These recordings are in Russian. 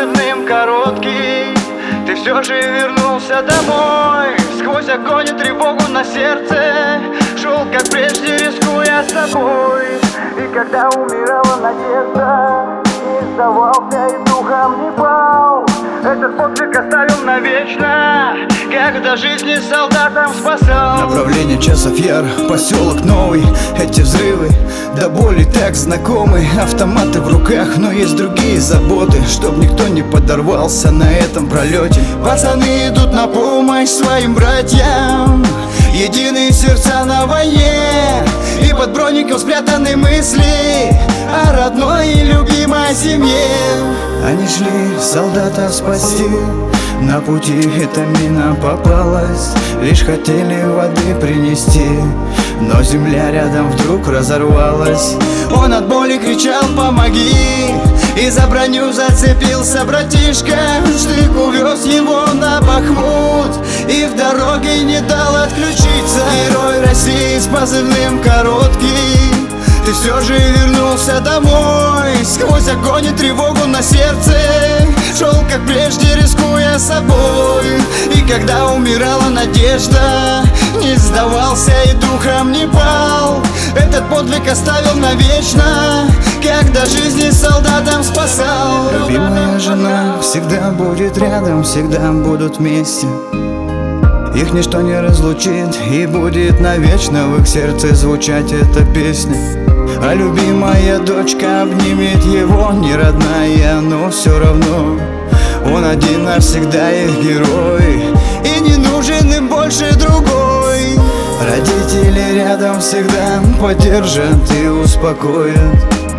позывным короткий, ты все же вернулся домой. Сквозь огонь и тревогу на сердце шел, как прежде, рискуя собой. И когда умирала надежда, не сдавался и духом не пал. Этот подвиг оставил навечно, когда жизни солдатам спасал. Направление часов яр, поселок новый. Эти взрывы до боли так знакомы. Автоматы в руках, но есть другие заботы, чтоб никто не подорвался на этом пролете. Пацаны идут на помощь своим братьям, единые сердца на войне. И под броником спрятаны мысли о родной и любимой семье. Они шли солдатов спасти, на пути эта мина попалась. Лишь хотели воды принести, но земля рядом вдруг разорвалась. Он от боли кричал: помоги! И за броню зацепился братишка. Штык увез его на Бахмут и в дороге не дал отключиться. Герой России с позывным короткий, ты все же вернулся домой. Сквозь огонь и тревогу на сердце шел, как прежде, рискуя собой. И когда умирала надежда, не сдавался и духом не пал. Этот подвиг оставил навечно, когда жизни солдатам спасал. Любимая жена всегда будет рядом, всегда будут вместе. Их ничто не разлучит, и будет навечно в их сердце звучать эта песня. А любимая дочка обнимет его, не родная, но все равно он один навсегда их герой, и не нужен им больше другой. Родители рядом всегда поддержат и успокоят.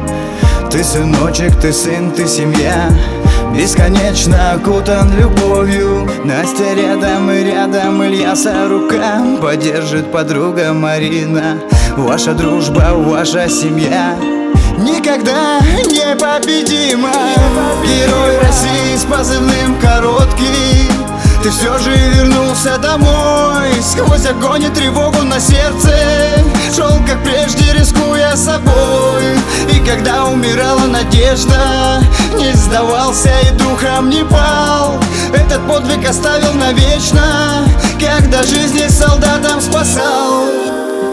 Ты сыночек, ты сын, ты семья, бесконечно окутан любовью. Настя рядом и рядом Ильяса рука поддержит подруга Марина. Ваша дружба, ваша семья никогда не победима. Герой России с позывным короткий, ты все же вернулся домой. Сквозь огонь и тревогу на сердце шел, как прежде, рискуя собой. И когда умирала надежда, не сдавался и духом не пал. Этот подвиг оставил навечно, когда жизни солдатам спасал.